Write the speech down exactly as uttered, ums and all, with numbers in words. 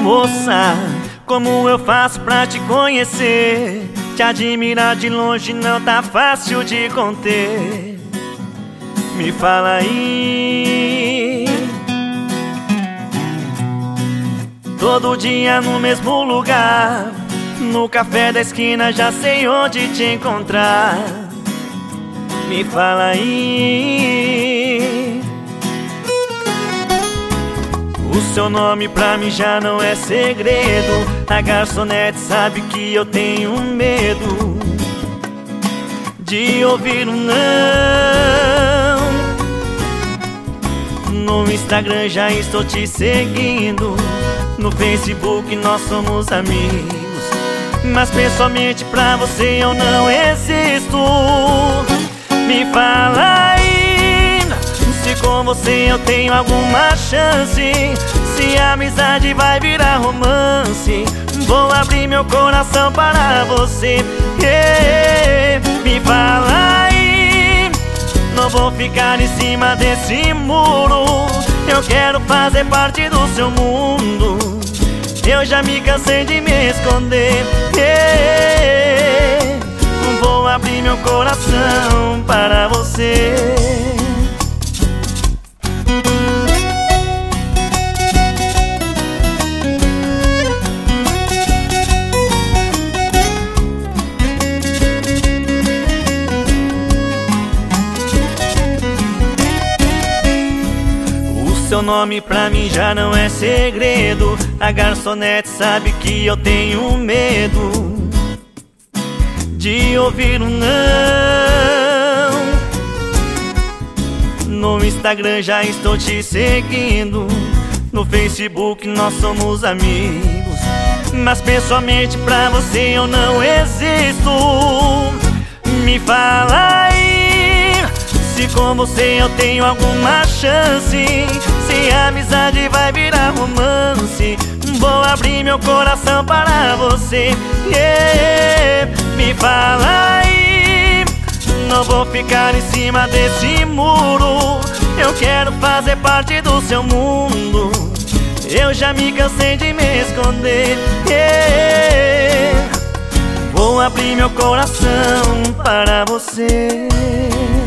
Moça, como eu faço pra te conhecer? Te admirar de longe não tá fácil de conter. Me fala aí. Todo dia no mesmo lugar, no café da esquina já sei onde te encontrar. Me fala aí. O seu nome pra mim já não é segredo. A garçonete sabe que eu tenho medo de ouvir um não. No Instagram já estou te seguindo, no Facebook nós somos amigos, mas pessoalmente pra você eu não existo. Me fala aí, se com você eu tenho alguma chance, se a amizade vai virar romance. Vou abrir meu coração para você. Yeah. Me fala aí, não vou ficar em cima desse muro. Eu quero fazer parte do seu mundo. Eu já me cansei de me esconder. Yeah. Vou abrir meu coração para você. Seu nome pra mim já não é segredo. A garçonete sabe que eu tenho medo de ouvir um não. No Instagram já estou te seguindo, no Facebook nós somos amigos, mas pessoalmente pra você eu não existo. Me fala aí, se com você eu tenho alguma chance, se a amizade vai virar romance. Vou abrir meu coração para você. Yeah. Me fala aí, não vou ficar em cima desse muro. Eu quero fazer parte do seu mundo. Eu já me cansei de me esconder. Yeah. Vou abrir meu coração para você.